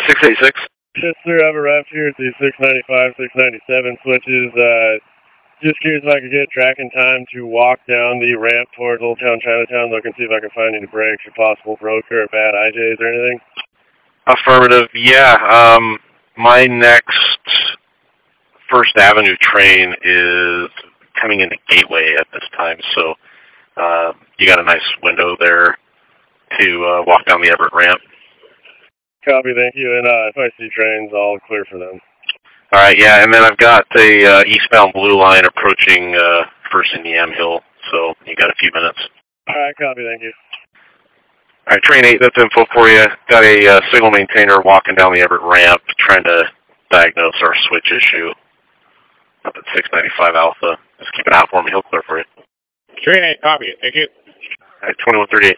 686. Yes, sir. I've arrived here at the 695, 697 switches. Just curious if I could get tracking time to walk down the ramp towards Old Town Chinatown. Look and see if I can find any breaks or possible broker or bad IJs or anything. Affirmative. Yeah. My next First Avenue train is coming into Gateway at this time, so you got a nice window there to walk down the Everett ramp. Copy, thank you. And if I see trains, I'll clear for them. All right, yeah, and then I've got the eastbound Blue Line approaching First and Yamhill, so you got a few minutes. All right, copy, thank you. All right, Train 8, that's info for you. Got a signal maintainer walking down the Everett ramp trying to diagnose our switch issue up at 695 Alpha. Just keep an eye for me. He'll clear for you. Train 8, copy it. Thank you. All right, 2138.